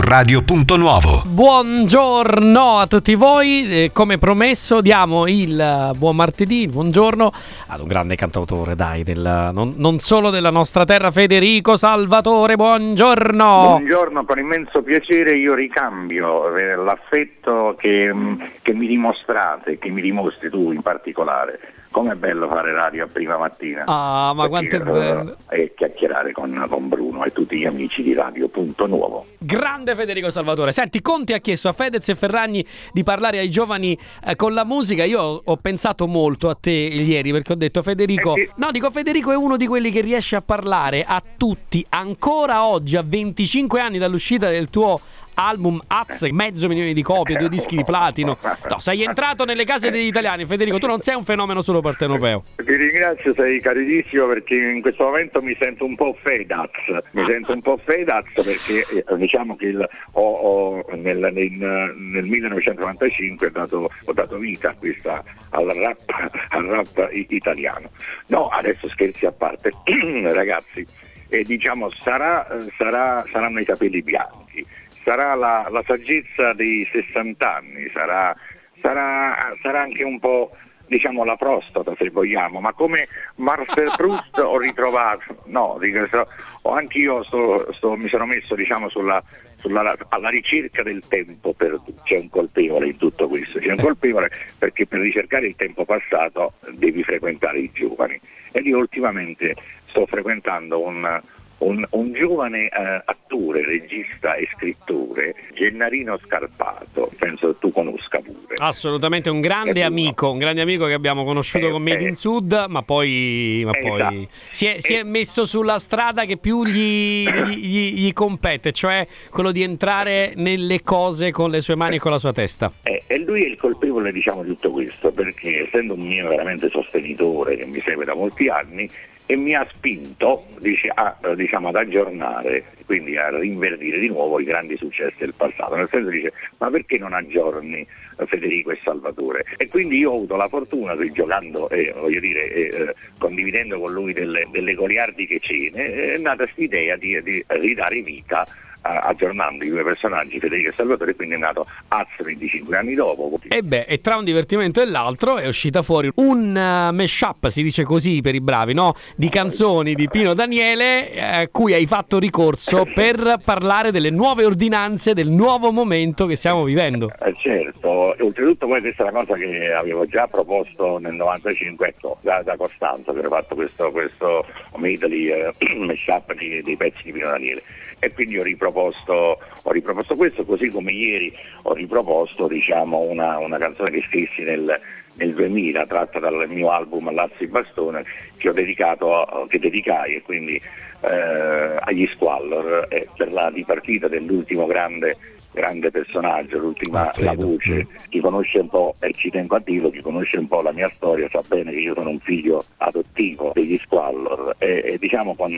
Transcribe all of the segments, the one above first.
Radio.Nuovo. Buongiorno a tutti voi, come promesso diamo il buon martedì, il buongiorno ad un grande cantautore, non solo della nostra terra, Federico Salvatore, buongiorno. Buongiorno, con immenso piacere io ricambio l'affetto che mi dimostrate, che mi dimostri tu in particolare. Com'è bello fare radio a prima mattina. Ah, ma quanto è bello. E chiacchierare con Bruno e tutti gli amici di Radio.Nuovo. Grande Federico Salvatore. Senti, Conte ha chiesto a Fedez e Ferragni di parlare ai giovani con la musica. Io ho pensato molto a te ieri, perché ho detto Federico, Federico è uno di quelli che riesce a parlare a tutti ancora oggi, a 25 anni dall'uscita del tuo album Az, 500.000 di copie, 2 dischi di platino. No, sei entrato nelle case degli italiani, Federico. Tu non sei un fenomeno solo partenopeo. Ti ringrazio, sei caritissimo, perché in questo momento mi sento un po' Fedaz. Perché diciamo che nel 1995 ho dato vita al rap italiano. No, adesso scherzi a parte, ragazzi, diciamo saranno i capelli bianchi. Sarà la saggezza dei 60 anni, sarà anche un po', diciamo, la prostata, se vogliamo, ma come Marcel Proust ho ritrovato, anch'io mi sono messo, diciamo, alla ricerca del tempo perduto. C'è un colpevole in tutto questo, perché per ricercare il tempo passato devi frequentare i giovani, ed io ultimamente sto frequentando un giovane attore, regista e scrittore, Gennarino Scarpato, penso che tu conosca pure. Assolutamente, un grande amico che abbiamo conosciuto con Made in Sud, ma poi si è messo sulla strada che più gli compete, cioè quello di entrare nelle cose con le sue mani e con la sua testa. E lui è il colpevole, diciamo, di tutto questo, perché essendo un mio veramente sostenitore che mi segue da molti anni, e mi ha spinto ad aggiornare, quindi a rinverdire di nuovo i grandi successi del passato. Nel senso, dice, ma perché non aggiorni Federico e Salvatore? E quindi io ho avuto la fortuna, giocando condividendo con lui delle goliardiche cene, è nata questa idea di ridare vita aggiornando i due personaggi, Federico e Salvatore, quindi è nato Az 25 anni dopo. E tra un divertimento e l'altro è uscita fuori un mashup, si dice così per i bravi, no? Di canzoni di Pino Daniele, cui hai fatto ricorso per parlare delle nuove ordinanze, del nuovo momento che stiamo vivendo. Certo, oltretutto poi questa è una cosa che avevo già proposto nel 95, da Costanzo, che avevo fatto questo medley mashup dei pezzi di Pino Daniele. E quindi ho riproposto questo, così come ieri ho riproposto, diciamo, una canzone che scrissi nel 2000, tratta dal mio album Lazzi e Bastone, che dedicai e quindi agli Squallor, per la dipartita dell'ultimo grande personaggio, la voce. Chi conosce un po', e ci tengo a dirlo, chi conosce un po' la mia storia sa bene che io sono un figlio adottivo degli Squallor, e diciamo con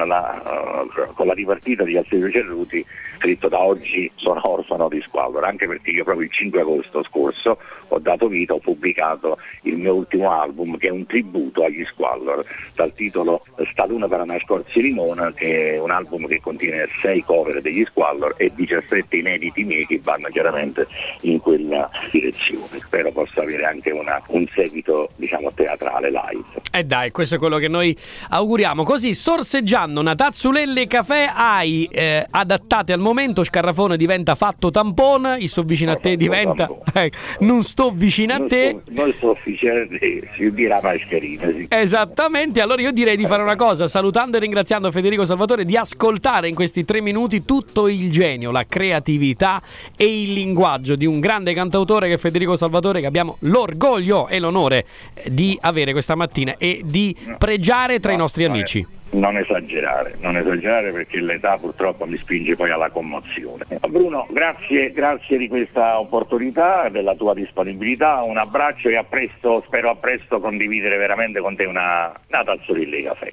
la dipartita di Alfredo Cerruti, scritto da oggi sono orfano di Squallor, anche perché io proprio il 5 agosto scorso ho pubblicato il mio ultimo album, che è un tributo agli Squallor, dal titolo Sta luna per una scorzi limone, che è un album che contiene 6 cover degli Squallor e 17 inediti miei che vanno chiaramente in quella direzione. Spero possa avere anche un seguito, diciamo, teatrale live. Dai, questo è quello che noi auguriamo. Così, sorseggiando una tazzulelle caffè hai adattate al momento. Scarrafone diventa fatto tampone, sto vicino a te diventa non sto vicino a te, non sto vicino a te, si dirà mascherina, sì. Esattamente. Allora io direi di fare una cosa, salutando e ringraziando Federico Salvatore, di ascoltare in questi 3 minuti tutto il genio, la creatività e il linguaggio di un grande cantautore che è Federico Salvatore, che abbiamo l'orgoglio e l'onore di avere questa mattina e di pregiare tra i nostri amici. Non esagerare, perché l'età purtroppo mi spinge poi alla commozione. Bruno, grazie di questa opportunità, della tua disponibilità, un abbraccio e a presto, spero a presto condividere veramente con te una tazzolilla di caffè.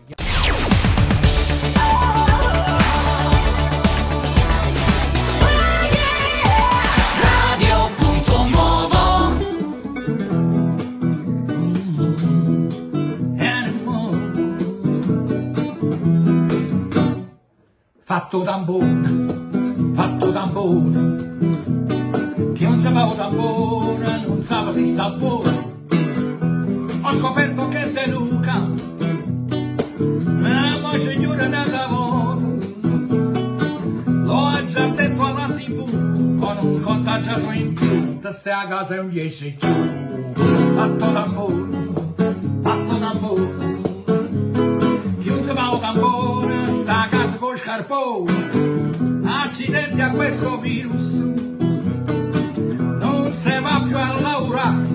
Fatto tampone, fatto tambone, che non sapeva tambone, non sapeva se sta buono. Ho scoperto che De Luca, ma signora da lavoro, l'ho già detto alla TV, con un contagiato in più, te stai a casa e non riesci più. Fatto tambone, che non sapeva tambone, sta a casa con scarpone. Accidenti a questo virus, non si va più a lavorare,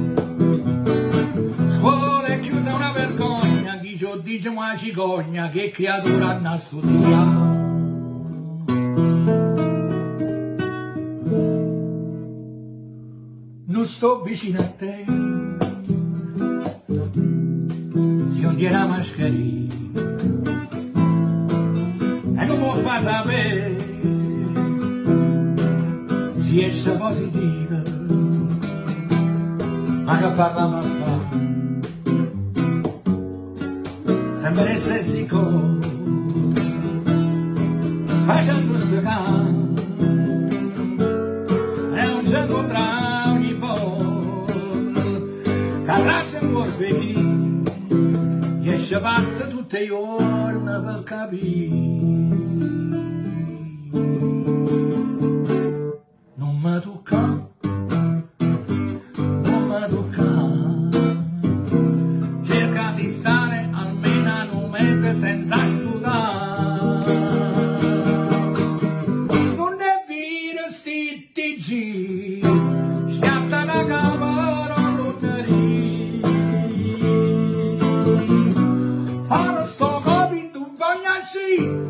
scuola è chiusa, una vergogna, chi ci dice una cicogna, che creatura hanno studiato. Non sto vicino a te, se non tiene la mascherina, e non può far sapere si esce positiva, ma che parliamo a fare, sempre le stesse cose, facendo sto canto, e non c'è potrà ogni volta, che abbraccia un corpechino, esce pazza tutte le giorni per capire. Non mi tocca, cerca di stare almeno un mese senza sputare. Non è vero sti TG, schiatta la cavolo non ridi, fanno sto Covid un bagnasci.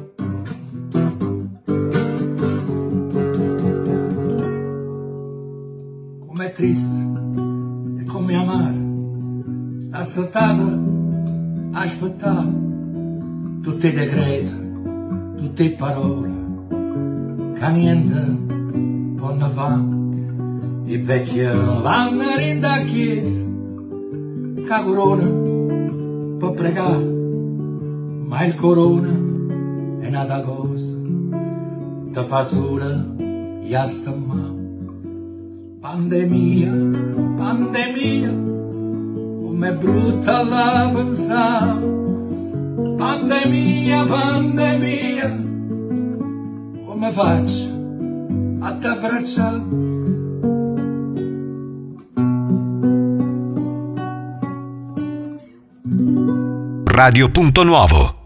Com'è triste e come amare, sta saltata, aspettare, tutti i decreti, tutte le parole, che niente possono fare, i vecchi vanno in da chiesa, che corona può pregare, ma il corona è una cosa, ti fa sola, e sta male. Pandemia, com'è brutta da pensare. Pandemia, come faccio a t'abbracciare? Radio Punto Nuovo.